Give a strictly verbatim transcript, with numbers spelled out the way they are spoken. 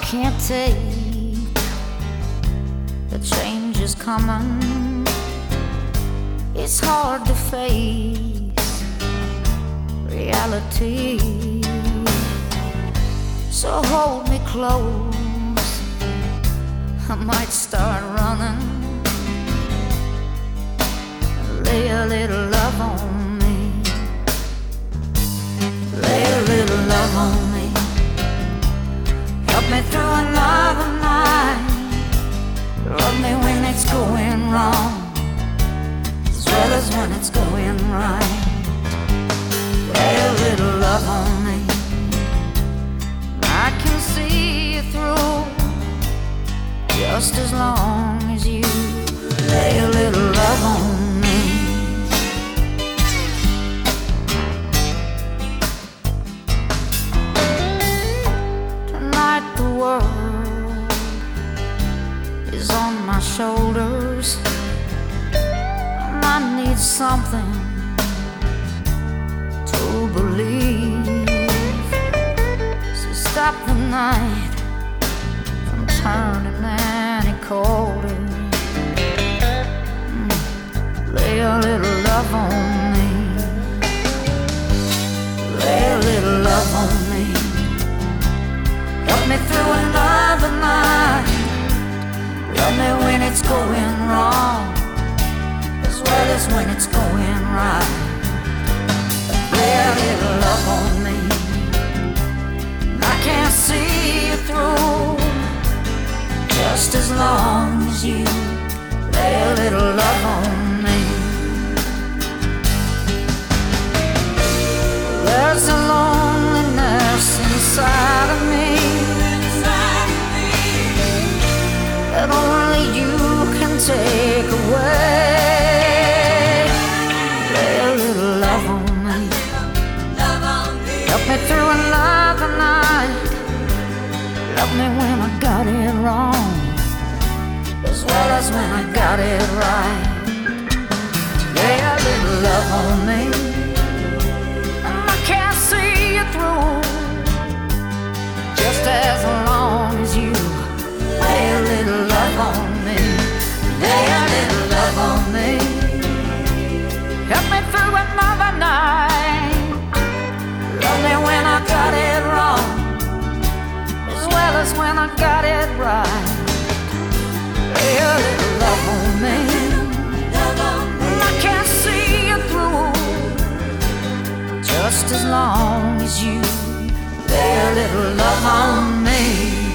can't take the change is coming. It's hard to face reality, so hold me close, I might start running. Lay a little love on me, lay a little love on me. Help me through another night. Love me when it's going wrong, as well as when it's going right. Lay a little love on me, I can see you through, just as long as you lay a little love on me. Tonight the world is on my shoulders, and I need something to believe. So stop the night from turning any colder. Mm. Lay a little love on me, lay a little love on me. Help me through another night. Love me when it's going wrong, as well as when it's going right. Lay a little love on me, I can't see you through, just as long as you lay a little love on me. There's a loneliness inside of me that only you can take away. Lay a little love on me, help me through another night. Love me when I got it wrong, as well as when I got it right. Lay a little love on me, and I can't see you through, just as long as you lay a little love on me. Lay a little love on me, help me through another night. Love me when I got it wrong, as well as when I got it right. Lay a little love on me, and I can't see you through, just as long as you lay a little love on me.